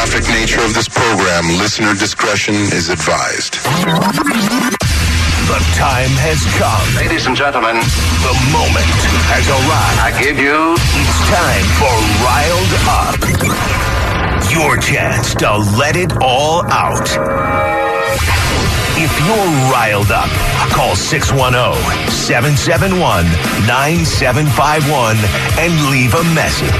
graphic nature of this program, listener discretion is advised. The time has come. Ladies and gentlemen, the moment has arrived. I give you... It's time for Riled Up. Your chance to let it all out. If you're riled up, call 610-771-9751 and leave a message.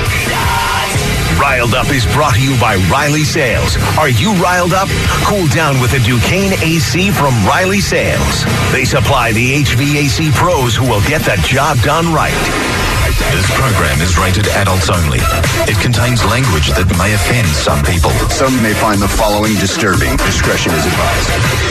Riled Up is brought to you by Riley Sales. Are you riled up? Cool down with a Duquesne AC from Riley Sales. They supply the HVAC pros who will get the job done right. This program is rated adults only. It contains language that may offend some people. Some may find the following disturbing. Discretion is advised.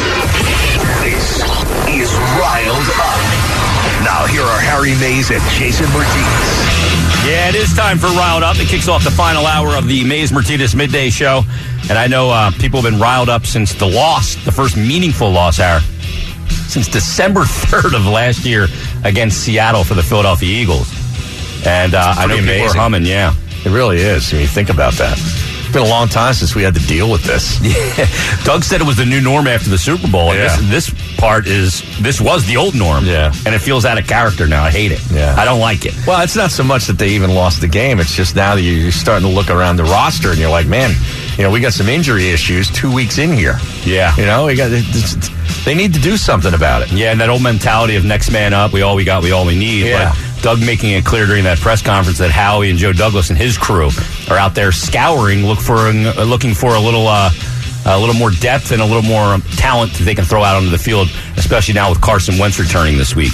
This is Riled Up. Now here are Harry Mays and Jason Martinez. Yeah, it is time for Riled Up. It kicks off the final hour of the Mays Martinez Midday Show. And I know people have been riled up since the loss, the first meaningful loss, Harry, since December 3rd of last year against Seattle for the Philadelphia Eagles. And I know people are humming, yeah. It really is, when you think about that. It's been a long time since we had to deal with this. Yeah. Doug said it was the new norm after the Super Bowl. Yeah. And this was the old norm. Yeah. And it feels out of character now. I hate it. Yeah. I don't like it. Well, it's not so much that they even lost the game. It's just now that you're starting to look around the roster and you're like, man, we got some injury issues 2 weeks in here. Yeah. They need to do something about it. Yeah, and that old mentality of next man up, we all we got, we all we need. Yeah. But Doug making it clear during that press conference that Howie and Joe Douglas and his crew are out there scouring, looking for a little more depth and a little more talent that they can throw out onto the field, especially now with Carson Wentz returning this week.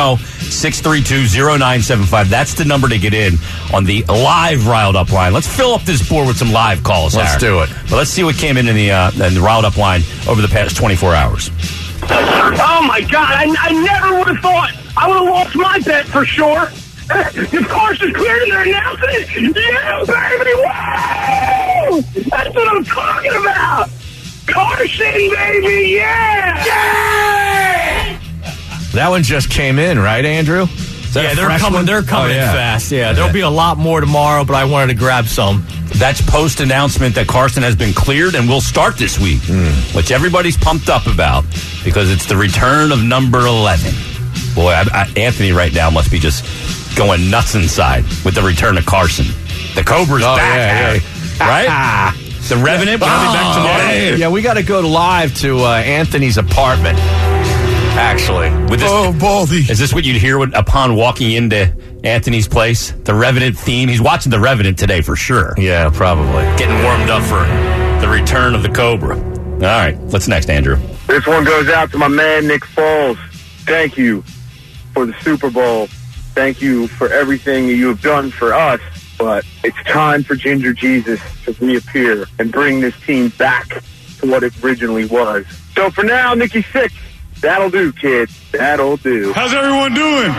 610-632-0975. That's the number to get in on the live Riled Up line. Let's fill up this board with some live calls. Let's do it. But let's see what came in the Riled Up line over the past 24 hours. Oh, my God. I never would have thought I would have lost my bet for sure. If Carson's cleared and they're announcing it, yeah, baby, wow! That's what I'm talking about. Carson, baby, yeah! Yeah! That one just came in, right, Andrew? Yeah, they're coming fast. Yeah, there'll be a lot more tomorrow, but I wanted to grab some. That's post-announcement that Carson has been cleared and will start this week, which everybody's pumped up about because it's the return of number 11. Boy, Anthony right now must be just going nuts inside with the return of Carson. The Cobra's back, right? The Revenant will be back tomorrow. Yeah, we got to go live to Anthony's apartment, actually. Baldy. Is this what you'd hear upon walking into Anthony's place? The Revenant theme? He's watching The Revenant today for sure. Yeah, probably. Getting warmed up for the return of the Cobra. All right, what's next, Andrew? This one goes out to my man, Nick Foles. Thank you for the Super Bowl. Thank you for everything you have done for us. But it's time for Ginger Jesus to reappear and bring this team back to what it originally was. So for now, Nicky Six, that'll do, kid. That'll do. How's everyone doing?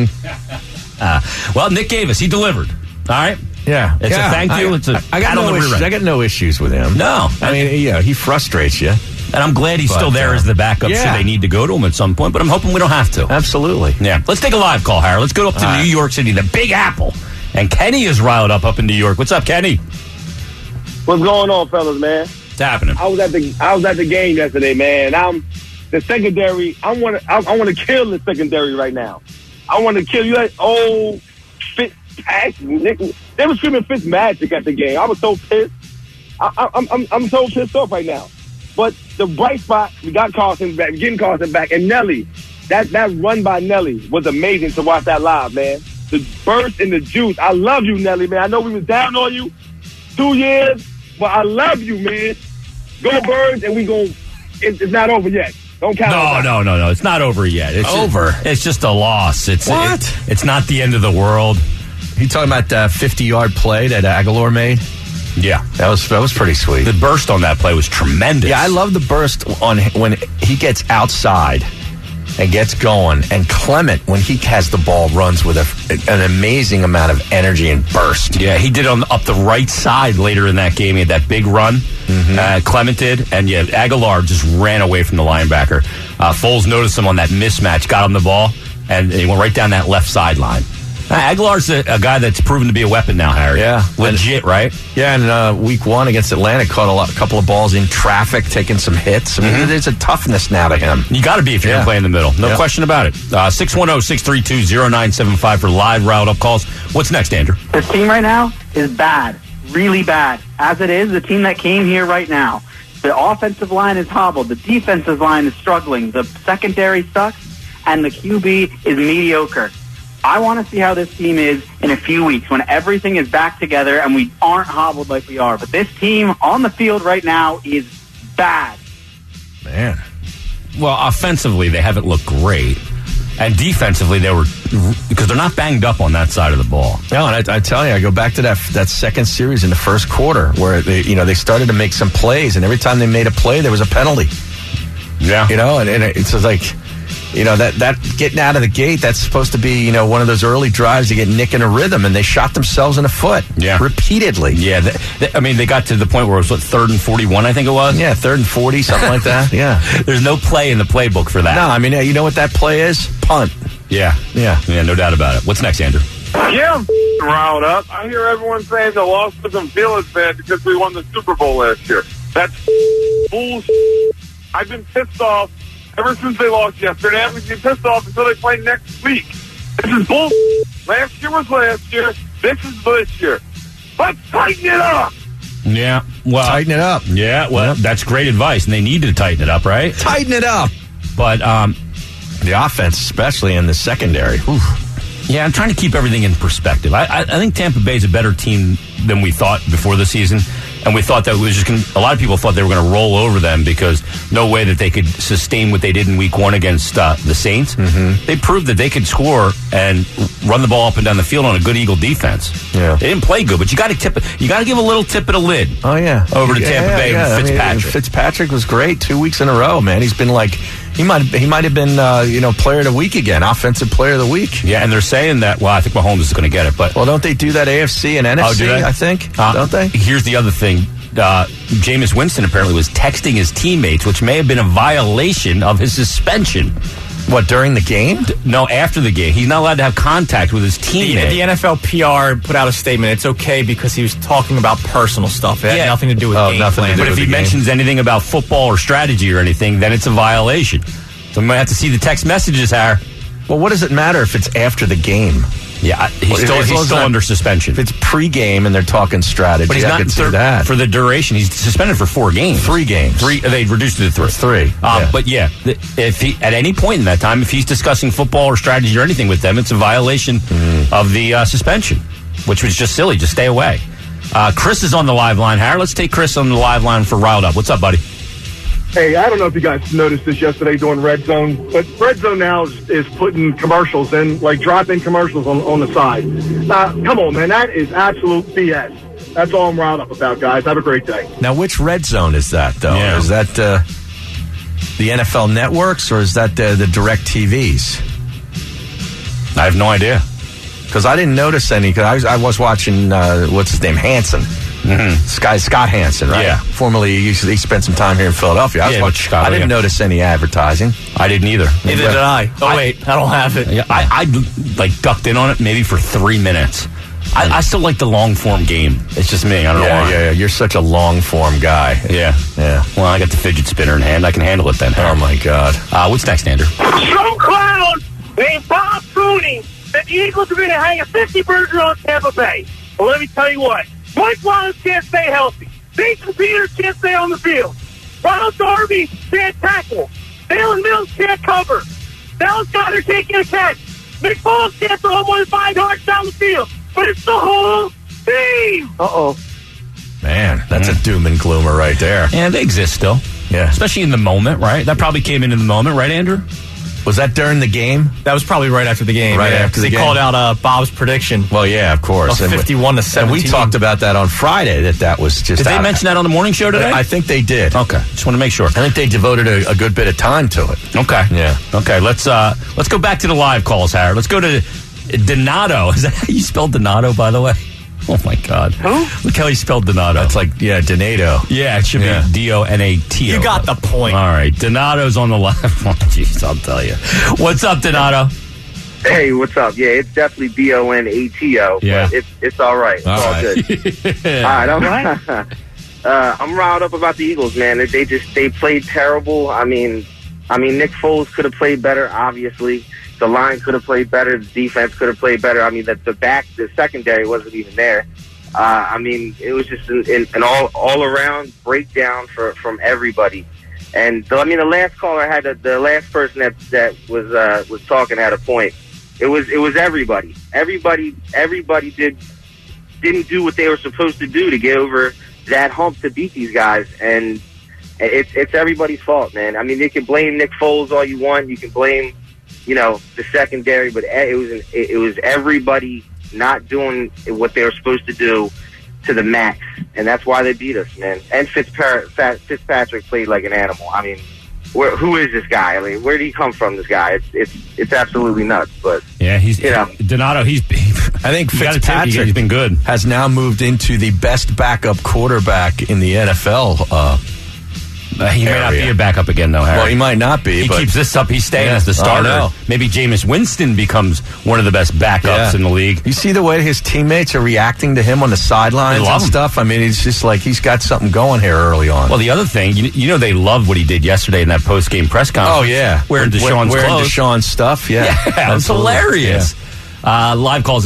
Well, Nick gave us. He delivered. All right? Yeah. It's a thank you. I got no issues with him. No. I mean, he frustrates you. And I'm glad he's still there as the backup should they need to go to him at some point, but I'm hoping we don't have to. Absolutely. Yeah. Let's take a live call, Harry. Let's go up to New York City, the Big Apple. And Kenny is riled up in New York. What's up, Kenny? What's going on, fellas, man? What's happening? I was at the game yesterday, man. The secondary. I want to kill the secondary right now. I want to kill you. That old Fitzpatrick. They were screaming Fitzmagic at the game. I was so pissed. I'm so pissed off right now. But the bright spot, we got Carson back, getting Carson back, and Nelly. That run by Nelly was amazing to watch that live, man. The burst and the juice. I love you, Nelly, man. I know we was down on you 2 years, but I love you, man. Go Birds, and it's not over yet. Don't count on that. No. It's not over yet. It's over. It's just a loss. It's not the end of the world. You talking about that 50-yard play that Aguilar made? Yeah. That was pretty sweet. The burst on that play was tremendous. Yeah, I love the burst on when he gets outside and gets going. And Clement, when he has the ball, runs with an amazing amount of energy and burst. Yeah, he did up the right side later in that game. He had that big run. Clement did. And, Aguilar just ran away from the linebacker. Foles noticed him on that mismatch, got him the ball, and he went right down that left sideline. Aguilar's a guy that's proven to be a weapon now, Harry. Yeah. Legit, right? Yeah, and week 1 against Atlanta, caught a couple of balls in traffic, taking some hits. I mean, there's a toughness now to him. You got to be if you're going to play in the middle. No question about it. 610-632-0975 for live riled-up calls. What's next, Andrew? This team right now is bad, really bad. As it is, the team that came here right now, the offensive line is hobbled. The defensive line is struggling. The secondary sucks, and the QB is mediocre. I want to see how this team is in a few weeks when everything is back together and we aren't hobbled like we are. But this team on the field right now is bad. Man. Well, offensively, they haven't looked great. And defensively, because they're not banged up on that side of the ball. No, and I tell you, I go back to that second series in the first quarter where they started to make some plays, and every time they made a play, there was a penalty. Yeah. And it's just like, that getting out of the gate, that's supposed to be, one of those early drives to get Nick in a rhythm, and they shot themselves in the foot. Yeah. Repeatedly. Yeah. They got to the point where it was, 3rd and 41, I think it was? Yeah, 3rd and 40, something like that. Yeah. There's no play in the playbook for that. No, I mean, you know what that play is? Punt. Yeah. Yeah, no doubt about it. What's next, Andrew? Yeah, I'm riled up. I hear everyone saying the loss doesn't feel as bad because we won the Super Bowl last year. That's bullshit. I've been pissed off ever since they lost yesterday. I'm going to be pissed off until they play next week. This is bullshit. Last year was last year. This is this year. Let's tighten it up. Yeah. Well, tighten it up. Yeah, well, that's great advice, and they need to tighten it up, right? Tighten it up. But the offense, especially in the secondary. Yeah, I'm trying to keep everything in perspective. I think Tampa Bay is a better team than we thought before the season. And we thought that it was just a lot of people thought they were going to roll over them because no way that they could sustain what they did in week 1 against the Saints. Mm-hmm. They proved that they could score and run the ball up and down the field on a good Eagle defense. Yeah. They didn't play good, but you got to give a little tip of the lid. Oh yeah, over to Tampa Bay and Fitzpatrick. Fitzpatrick was great 2 weeks in a row, man. He's been like he might have been player of the week again, offensive player of the week. Yeah, and they're saying that. Well, I think Mahomes is going to get it, but don't they do that AFC and NFC? Do they? I think don't they? Here's the other thing. Jameis Winston apparently was texting his teammates, which may have been a violation of his suspension. What, during the game? No, after the game. He's not allowed to have contact with his teammate. The NFL PR put out a statement. It's okay because he was talking about personal stuff. It had nothing to do with game plan. But if he mentions anything about football or strategy or anything, then it's a violation. So we might have to see the text messages, Harry. Well, what does it matter if it's after the game? Yeah, he's still under suspension. If it's pre-game and they're talking strategy, but he's not that. For the duration. He's suspended for 4 games. 3 games. They reduced it to 3. But yeah, if he at any point in that time, if he's discussing football or strategy or anything with them, it's a violation of the suspension, which was just silly. Just stay away. Chris is on the live line. Harry, let's take Chris on the live line for Riled Up. What's up, buddy? Hey, I don't know if you guys noticed this yesterday during Red Zone, but Red Zone now is putting commercials in, like drop-in commercials on the side. Come on, man. That is absolute BS. That's all I'm riled up about, guys. Have a great day. Now, which Red Zone is that, though? Yeah. Is that the NFL networks, or is that the direct TVs? I have no idea. Because I didn't notice any, because I was watching, what's his name, Hansen. Mm-hmm. Scott Hansen, right? Yeah. Formerly, he spent some time here in Philadelphia. I didn't notice any advertising. I didn't either. Neither did I. Oh, wait. I don't have it. Yeah, I ducked in on it maybe for 3 minutes. I still like the long-form game. It's just me. I don't know why. Yeah, you're such a long-form guy. Yeah. Well, I got the fidget spinner in hand. I can handle it then. Oh, my God. What's next, Andrew? Some clown named Bob Cooney that the Eagles are going to hang a 50-burger on Tampa Bay. Well, let me tell you what. Mike Wallace can't stay healthy. Nathan Peters can't stay on the field. Ronald Darby can't tackle. Dalen Mills can't cover. Dallas Goedert can't get a catch. Nick Foles can't throw more than 5 yards down the field. But it's the whole team. Uh-oh. Man, that's a doom and gloomer right there. Yeah, they exist still. Yeah. Especially in the moment, right? That probably came into the moment, right, Andrew? Was that during the game? That was probably right after the game. Right after the game. They called out Bob's prediction. Well, yeah, of course. 51-17. And we talked about that on Friday, that was just... Did they mention that on the morning show today? I think they did. Okay. Just want to make sure. I think they devoted a good bit of time to it. Okay. Yeah. Okay, let's go back to the live calls, Harry. Let's go to Donato. Is that how you spelled Donato, by the way? Oh, my God. Who? Look how he spelled Donato. That's like, Donato. Yeah, it should be Donato. You got the point. All right. Donato's on the live. Oh, jeez, I'll tell you. What's up, Donato? Hey, what's up? Yeah, it's definitely Bonato. Yeah. But it's all right. It's all good. All right, I'm riled up about the Eagles, man. They played terrible. I mean, Nick Foles could have played better, obviously. The line could have played better. The defense could have played better. I mean, the secondary wasn't even there. I mean, it was just an all-around breakdown from everybody. And the last caller had the last person that was talking had a point. It was everybody. Everybody didn't do what they were supposed to do to get over that hump to beat these guys, and it's everybody's fault, man. I mean, you can blame Nick Foles all you want. You can blame, the secondary, but it was everybody not doing what they were supposed to do to the max, and that's why they beat us, man. And Fitzpatrick played like an animal. I mean, who is this guy? I mean, where did he come from? This guy, it's absolutely nuts. But yeah, he's Donato. I think Fitzpatrick he's been good. Has now moved into the best backup quarterback in the NFL. He may not be a backup again, though, Harry. Well, he might not be. He keeps this up. He's staying as the starter. Maybe Jameis Winston becomes one of the best backups in the league. You see the way his teammates are reacting to him on the sidelines and stuff? I mean, it's just like he's got something going here early on. Well, the other thing, they loved what he did yesterday in that post-game press conference. Oh, yeah. Wearing Deshaun's stuff, Yeah, it was hilarious. Yeah. Live calls at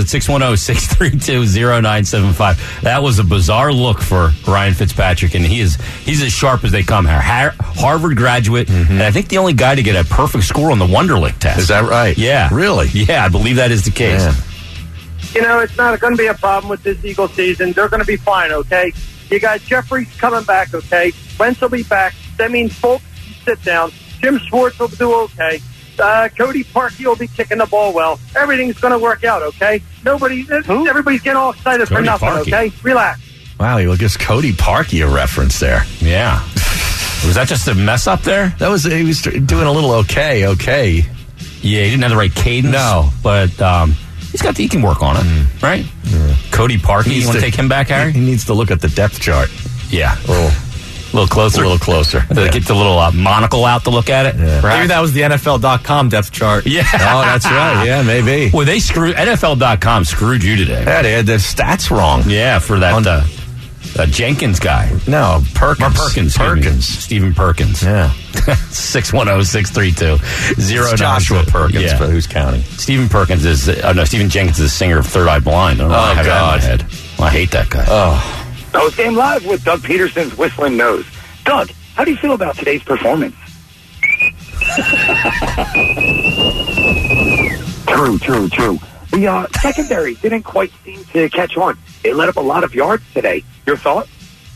610-632-0975. That was a bizarre look for Ryan Fitzpatrick, and he's as sharp as they come. Harvard graduate, and I think the only guy to get a perfect score on the Wonderlic test. Is that right? Yeah. Really? Yeah, I believe that is the case. Yeah. It's not going to be a problem with this Eagle season. They're going to be fine, okay? You got Jeffries coming back, okay? Wentz will be back. That means folks sit down. Jim Schwartz will do okay. Cody Parkey will be kicking the ball well. Everything's going to work out, okay? Everybody's getting all excited for nothing, okay? Relax. Wow, he gives Cody Parkey a reference there. Yeah. Was that just a mess up there? He was doing a little okay. Yeah, he didn't have the right cadence. No. But he can work on it, right? Cody Parkey, you want to take him back, Harry? He needs to look at the depth chart. Yeah. A little closer. Get the little monocle out to look at it. Yeah. Maybe that was the NFL.com depth chart. Yeah. Oh, that's right. Yeah, maybe. Well, NFL.com screwed you today. Yeah, they had the stats wrong. Yeah, for that Jenkins guy. No, Perkins. Stephen Perkins. Yeah. 610-632-0975. Joshua Perkins, but who's counting? Stephen Perkins Stephen Jenkins is the singer of Third Eye Blind. I don't know why I have that in my head. Well, I hate that guy. Oh. Post-game live with Doug Peterson's Whistling Nose. Doug, how do you feel about today's performance? True. The secondary didn't quite seem to catch on. They let up a lot of yards today. Your thought?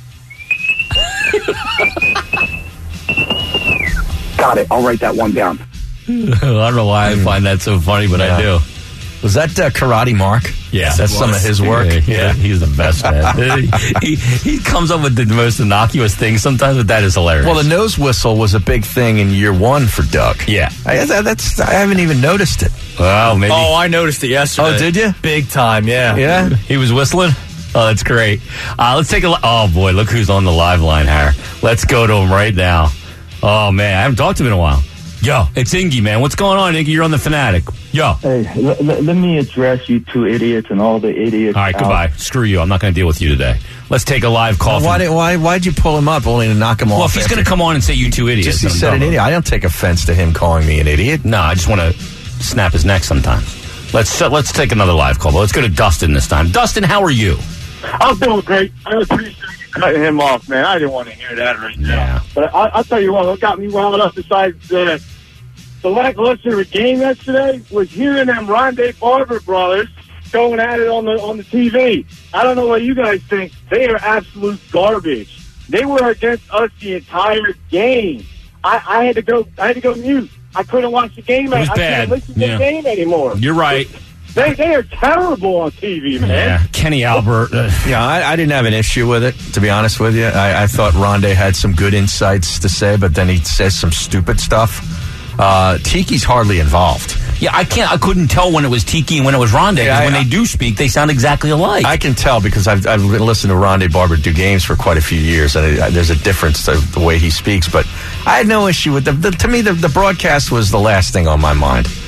Got it. I'll write that one down. I don't know why I find that so funny, but I do. Was that Karate Mark? Yeah. That's some of his work. Yeah, he's the best, man. he comes up with the most innocuous things sometimes, but that is hilarious. Well, the nose whistle was a big thing in year one for Doug. Yeah. I haven't even noticed it. Well, maybe. Oh, I noticed it yesterday. Oh, did you? Big time, yeah. Yeah? He was whistling? Oh, that's great. Let's take a oh, boy, look who's on the live line, Harry. Let's go to him right now. Oh, man, I haven't talked to him in a while. Yo, it's Ingy, man. What's going on, Ingy? You're on the Fanatic. Yo. Hey, let me address you two idiots and all the idiots. All right, goodbye. Screw you. I'm not going to deal with you today. Let's take a live call. Why'd you pull him up only to knock him off? Well, if he's going to come on and say you two idiots. Just he said an idiot. I don't take offense to him calling me an idiot. No, I just want to snap his neck sometimes. Let's take another live call. Let's go to Dustin this time. Dustin, how are you? I'm doing great. I appreciate you cutting him off, man. I didn't want to hear that right now. Yeah. But I'll tell you what got me riled up besides the lackluster game yesterday was hearing them Rondé Barber brothers going at it on the TV. I don't know what you guys think. They are absolute garbage. They were against us the entire game. I had to go mute. I couldn't watch the game. I can't listen to the game anymore. You're right. They are terrible on TV, man. Yeah, Kenny Albert. Yeah, I didn't have an issue with it, to be honest with you. I thought Rondé had some good insights to say, but then he says some stupid stuff. Tiki's hardly involved. Yeah, I couldn't tell when it was Tiki and when it was Rondé. Yeah, when they do speak, they sound exactly alike. I can tell because I've listened to Rondé Barber do games for quite a few years, and there's a difference to the way he speaks. But I had no issue with to me, the broadcast was the last thing on my mind.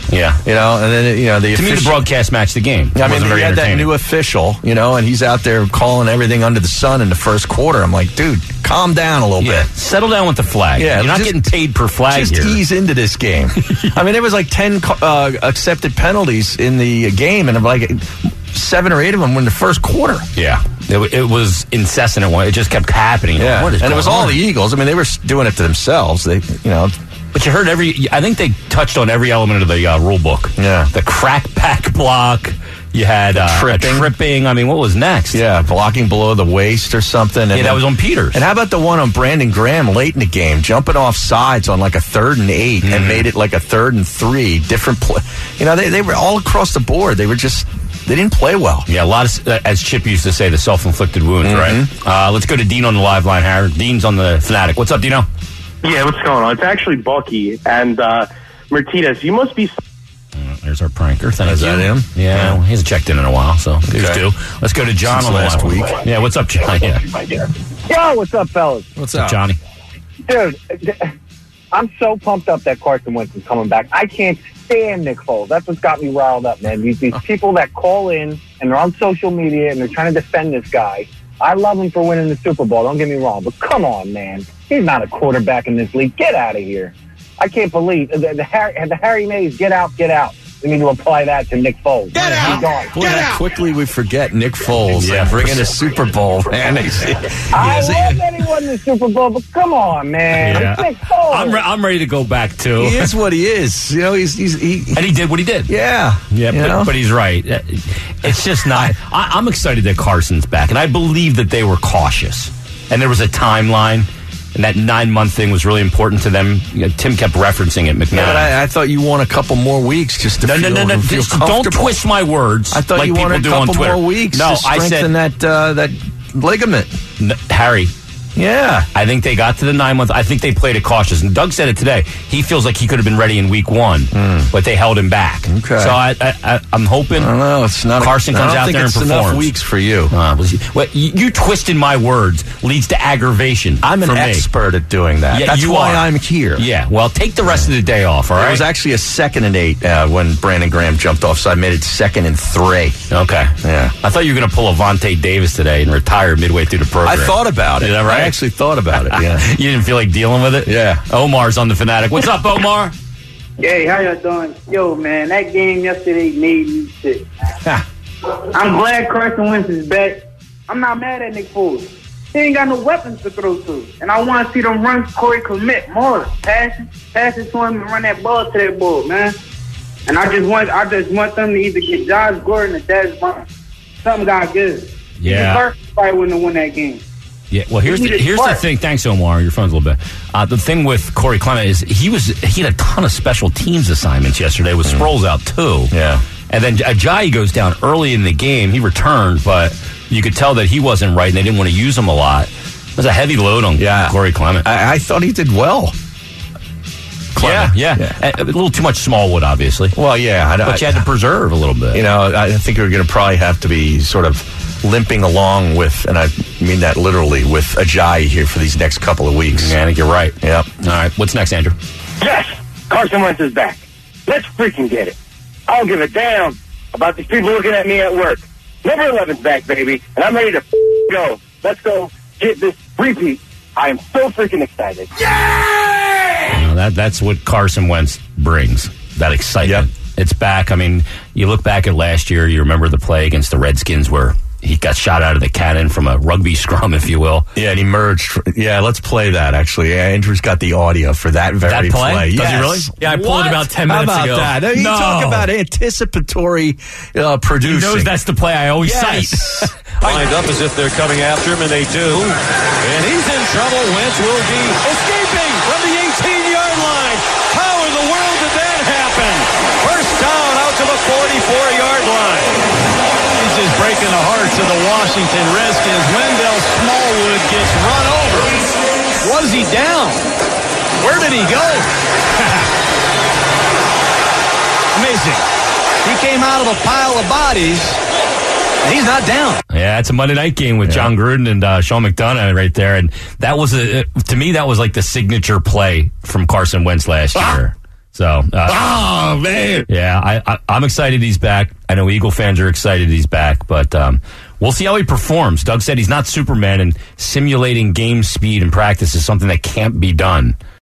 Yeah. And then, the to me, the broadcast matched the game. I mean, they had that new official, and he's out there calling everything under the sun in the first quarter. I'm like, dude, calm down a little bit. Settle down with the flag. Yeah, you're not getting paid per flag just here. Ease into this game. I mean, there was like 10 accepted penalties in the game, and like 7 or 8 of them were in the first quarter. Yeah. It was incessant. It just kept happening. Yeah. What is and it was all the Eagles. I mean, they were doing it to themselves. But you heard I think they touched on every element of the rule book. Yeah. The crack back block. You had tripping. I mean, what was next? Yeah, blocking below the waist or something. And that was on Peters. And how about the one on Brandon Graham late in the game, jumping off sides on like a 3rd and 8 and made it like a 3rd and 3. Different play. They were all across the board. They didn't play well. Yeah, a lot of, as Chip used to say, the self-inflicted wounds, right? Let's go to Dean on the live line, Harry. Dean's on the Fanatic. What's up, Dino? Yeah, what's going on? It's actually Bucky and Martinez. You must be... There's our pranker. Thank you. Is that him? Yeah, he hasn't checked in a while, so here's two. Let's go to John on the last week. Yeah, what's up, John? Yeah. Yo, what's up, fellas? What's up, Johnny? Dude, I'm so pumped up that Carson Wentz is coming back. I can't stand Nick Foles. That's what's got me riled up, man. These people that call in and they're on social media and they're trying to defend this guy. I love him for winning the Super Bowl. Don't get me wrong, but come on, man. He's not a quarterback in this league. Get out of here. I can't believe the Harry Mays. Get out. We need to apply that to Nick Foles. Get out! Boy, how quickly we forget Nick Foles and bringing a Super Bowl, man. I love that he won the Super Bowl, but come on, man. Yeah. It's Nick Foles. I'm ready to go back, too. He is what he is. And he did what he did. Yeah. Yeah, but he's right. It's just not... I'm excited that Carson's back, and I believe that they were cautious. And there was a timeline. And that 9-month thing was really important to them. Tim kept referencing it, McMahon. Yeah, but I thought you want a couple more weeks just to feel comfortable. Don't twist my words. I thought you wanted a couple more weeks to strengthen that ligament. Harry. Yeah. I think they got to the 9 month. I think they played it cautious. And Doug said it today. He feels like he could have been ready in week 1, but they held him back. Okay. So I'm hoping I don't know, it's not Carson comes out there and performs. Enough weeks for you. You twisting my words leads to aggravation. I'm an expert at doing that. Yeah, that's why I'm here. Yeah, well, take the rest of the day off, all right? It was actually a 2nd and 8 when Brandon Graham jumped off, so I made it 2nd and 3. Okay. Yeah. I thought you were going to pull a Vontae Davis today and retire midway through the program. I thought about it. Is that right? I actually thought about it. Yeah. You didn't feel like dealing with it? Yeah. Omar's on the Fanatic. What's up, Omar? Hey, how y'all doing? Yo, man, that game yesterday made me sick. I'm glad Carson Wentz is back. I'm not mad at Nick Foles. He ain't got no weapons to throw to. And I want to see them run Corey Clement more. Pass it to him and run that ball to that ball, man. And I just want them to either get Josh Gordon or Dez Bryant. Something got good. Yeah. Carson probably wouldn't have won that game. Yeah, well, here's the thing. Thanks, Omar. Your phone's a little bit. The thing with Corey Clement is he had a ton of special teams assignments yesterday with Sproles out too. Yeah, and then Ajayi goes down early in the game. He returned, but you could tell that he wasn't right, and they didn't want to use him a lot. It was a heavy load on Corey Clement. I thought he did well. Clement. Yeah. A little too much Smallwood, obviously. Well, yeah, but you had to preserve a little bit. I think we're going to probably have to be sort of limping along with, and I mean that literally, with Ajayi here for these next couple of weeks. Yeah, I think you're right. Yep. All right, what's next, Andrew? Yes, Carson Wentz is back. Let's freaking get it. I don't give a damn about these people looking at me at work. Number 11's back, baby, and I'm ready to go. Let's go get this repeat. I am so freaking excited. Yeah! That's what Carson Wentz brings, that excitement. Yep. It's back. I mean, you look back at last year, you remember the play against the Redskins where he got shot out of the cannon from a rugby scrum, if you will. Yeah, and he merged. Yeah, let's play that, actually. Yeah, Andrew's got the audio for that very play. Does yes. he really? Yeah, I pulled it about 10 minutes ago. How about that? You talk about anticipatory producing. He knows that's the play I always cite. Lined up as if they're coming after him, and they do. And he's in trouble. Wentz will be escaping from the 18-yard line. How in the world did that happen? First down out to the 44-yard line. He's just breaking the hearts of the Washington Redskins. Wendell Smallwood gets run over. Was he down? Where did he go? Amazing. He came out of a pile of bodies. He's not down. Yeah, it's a Monday night game with John Gruden and Sean McDonough right there. And that was, to me, that was like the signature play from Carson Wentz last year. So, oh, man. Yeah, I'm excited he's back. I know Eagle fans are excited he's back, but we'll see how he performs. Doug said he's not Superman, and simulating game speed in practice is something that can't be done.